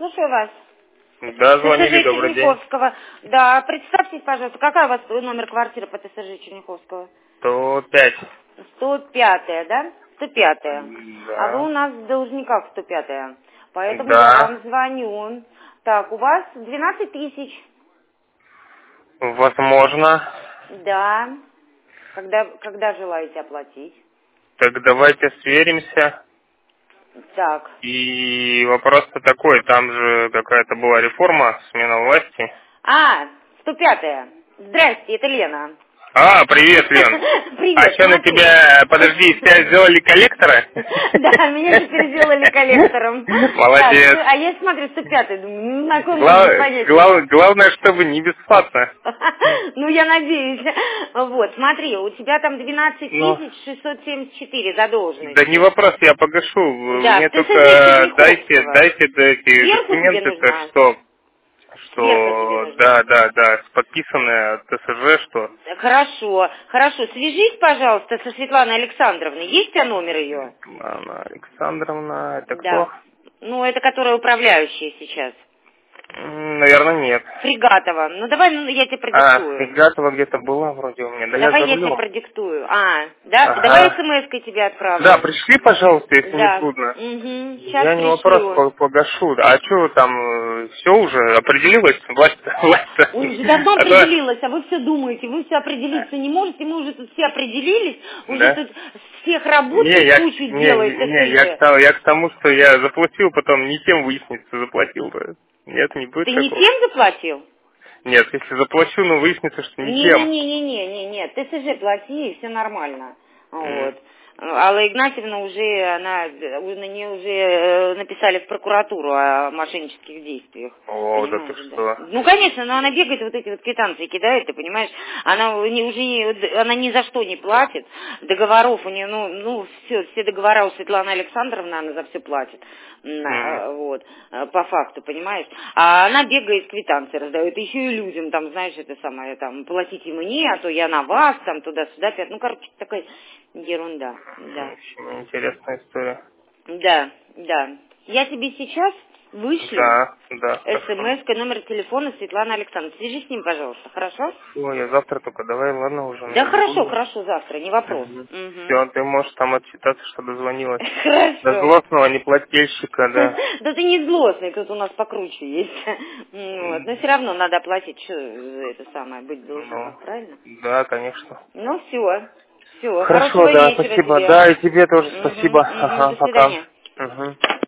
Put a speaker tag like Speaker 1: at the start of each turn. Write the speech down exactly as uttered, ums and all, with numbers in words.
Speaker 1: слушаю вас.
Speaker 2: Да, звонили,
Speaker 1: ТСЖ
Speaker 2: добрый день.
Speaker 1: Черняховского. Да, представьтесь, пожалуйста, какая у вас номер квартиры по ТСЖ Черняховского?
Speaker 2: сто пять.
Speaker 1: сто пятая, да? сто пятая. А вы у
Speaker 2: Да.
Speaker 1: нас в должниках сто пятая. Поэтому я
Speaker 2: Да.
Speaker 1: вам звоню. Так, у вас двенадцать тысяч.
Speaker 2: Возможно.
Speaker 1: Да. Когда, когда желаете оплатить?
Speaker 2: Так давайте сверимся.
Speaker 1: Так.
Speaker 2: И вопрос-то такой, там же какая-то была реформа, смена власти.
Speaker 1: А, сто пятая. Здрасте, это Лена.
Speaker 2: А, привет, Лен. А
Speaker 1: Привет,
Speaker 2: что на
Speaker 1: смотри.
Speaker 2: тебя, подожди, тебя сделали коллектора?
Speaker 1: Да, меня теперь сделали коллектором. Так,
Speaker 2: Молодец.
Speaker 1: а я смотрю сто пятый, думаю, ну на ком
Speaker 2: Гла-
Speaker 1: не понять.
Speaker 2: гла- главное, чтобы не бесплатно.
Speaker 1: Ну, я надеюсь. Вот, смотри, у тебя там двенадцать
Speaker 2: Ну,
Speaker 1: тысяч шестьсот семьдесят четыре
Speaker 2: да не
Speaker 1: задолженности.
Speaker 2: вопрос, я погашу.
Speaker 1: Да,
Speaker 2: Мне
Speaker 1: в ТСЖ
Speaker 2: только дайте,
Speaker 1: Черняховского.
Speaker 2: дайте эти
Speaker 1: Сверху тебе
Speaker 2: документы-то,
Speaker 1: нужна?
Speaker 2: что,
Speaker 1: Сверху тебе
Speaker 2: что,
Speaker 1: нужна?
Speaker 2: да, да, да, подписанное от ТСЖ, что.
Speaker 1: Хорошо, хорошо. Свяжись, пожалуйста, со Светланой Александровной. Есть у тебя номер ее?
Speaker 2: Анна Александровна, это кто?
Speaker 1: Да. Ну, это которая управляющая сейчас.
Speaker 2: М, Наверное, нет.
Speaker 1: Фрегатова. Ну, давай, ну, я тебе
Speaker 2: А,
Speaker 1: продиктую.
Speaker 2: Фрегатова где-то была вроде у меня. Да я
Speaker 1: Давай
Speaker 2: за
Speaker 1: я тебе
Speaker 2: рулем.
Speaker 1: продиктую. А, да? Давай
Speaker 2: Ага.
Speaker 1: смс-кой тебе
Speaker 2: Да,
Speaker 1: отправлю.
Speaker 2: пришли, пожалуйста, если не
Speaker 1: Да.
Speaker 2: трудно.
Speaker 1: Угу. Сейчас
Speaker 2: Я не вопрос,
Speaker 1: пришлю.
Speaker 2: по- погашу. А что там, все уже определилось? Власть, власть.
Speaker 1: Ой, уже давно
Speaker 2: А то-
Speaker 1: определилась, а вы все думаете, вы все определиться не можете, мы уже тут все определились, уже
Speaker 2: Да?
Speaker 1: тут всех
Speaker 2: Не,
Speaker 1: работает
Speaker 2: я,
Speaker 1: кучу
Speaker 2: не,
Speaker 1: делает
Speaker 2: не, я к,
Speaker 1: ТСЖ.
Speaker 2: тому, я к тому, что я заплатил, потом не тем выяснится, заплатил. Да. Нет, не будет
Speaker 1: Ты не
Speaker 2: такого.
Speaker 1: тем заплатил?
Speaker 2: Нет, если заплачу, ну выяснится, что не тем.
Speaker 1: Не-не-не-не-не-не, ТСЖ плати, и все нормально.
Speaker 2: М.
Speaker 1: Вот. Алла Игнатьевна уже, она, на нее уже э, написали в прокуратуру о мошеннических действиях.
Speaker 2: О, да ты
Speaker 1: Понимаешь, да?
Speaker 2: что?
Speaker 1: Ну, конечно, но она бегает, вот эти вот квитанции кидает, ты понимаешь, она не, уже не, она ни за что не платит, договоров у нее, ну, ну, все, все договора у Светланы Александровны, она за все платит,
Speaker 2: М.
Speaker 1: На, вот, э, по факту, понимаешь, а она бегает, квитанции раздает, еще и людям, там, знаешь, это самое, там, платите мне, а то я на вас, там, туда-сюда, ну, короче, такая ерунда, да.
Speaker 2: Очень интересная история.
Speaker 1: Да, да. Я тебе сейчас вышлю
Speaker 2: Да, да, хорошо.
Speaker 1: смс номер телефона Светланы Александровны. Свяжись с ним, пожалуйста, хорошо?
Speaker 2: Все, я завтра только, давай, ладно, уже
Speaker 1: Да хорошо,
Speaker 2: наберу.
Speaker 1: хорошо, завтра, не вопрос. Мгм.
Speaker 2: Все, ты можешь там отчитаться, что дозвонилась. До
Speaker 1: Хорошо.
Speaker 2: злостного неплательщика, да.
Speaker 1: Да ты не злостный, тут у нас покруче есть. Вот. Но все равно надо оплатить, что это самое, быть в
Speaker 2: Ну,
Speaker 1: должниках, правильно?
Speaker 2: да, конечно.
Speaker 1: Ну все, все,
Speaker 2: Хорошо,
Speaker 1: хорошего
Speaker 2: да,
Speaker 1: вечера
Speaker 2: спасибо.
Speaker 1: тебе.
Speaker 2: Да, и тебе тоже
Speaker 1: Мгм,
Speaker 2: спасибо.
Speaker 1: мгм.
Speaker 2: Ага,
Speaker 1: До
Speaker 2: пока.
Speaker 1: свидания.
Speaker 2: Угу.